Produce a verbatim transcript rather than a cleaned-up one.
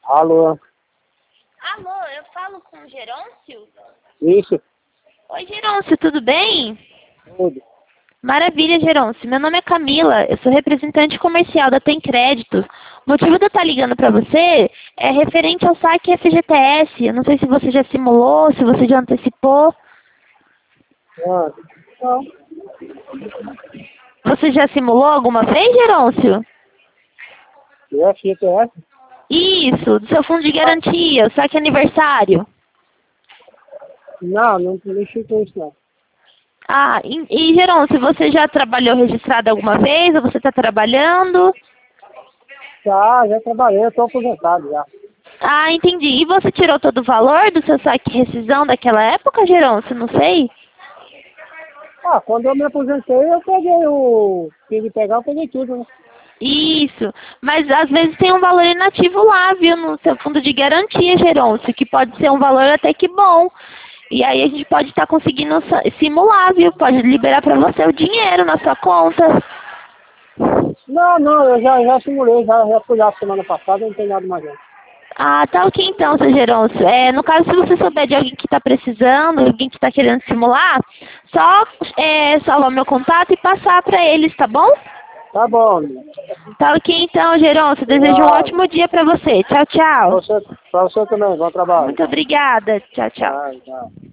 Alô? Alô, eu falo com o Gerôncio? Isso? Oi, Gerôncio, tudo bem? Tudo. Maravilha, Gerôncio. Meu nome é Camila, eu sou representante comercial da Tem Créditos. O motivo de eu estar ligando para você é referente ao saque F G T S. Eu não sei se você já simulou, se você já antecipou. Ah, não. Você já simulou alguma vez, Gerôncio? Eu achei que é essa. Isso, do seu fundo de garantia, o saque aniversário. Não, não mexi com isso não. Ah, e, e Gerôncio, você já trabalhou registrado alguma vez ou você está trabalhando? Já, já trabalhei, eu tô aposentado já. Ah, entendi. E você tirou todo o valor do seu saque rescisão daquela época, Gerôncio? Não sei. Ah, quando eu me aposentei, eu peguei o... Tinha que pegar, eu peguei tudo, né? Isso. Mas às vezes tem um valor inativo lá, viu, no seu fundo de garantia, Gerôncio, que pode ser um valor até que bom. E aí a gente pode estar conseguindo sa- simular, viu? Pode liberar para você o dinheiro na sua conta. Não, não, eu já, já simulei, já, já fui lá semana passada, não tem nada mais não. Ah, tá ok então, seu Gerôncio. É, no caso, se você souber de alguém que está precisando, alguém que está querendo simular, só é, salvar meu contato e passar para eles, tá bom? Tá bom, meu. Tá ok então, Gerôncio. Desejo um Obrigado. ótimo dia para você. Tchau, Pra tchau. você, pra você também, bom trabalho. Muito obrigada. Tchau, tchau. Tchau, tchau.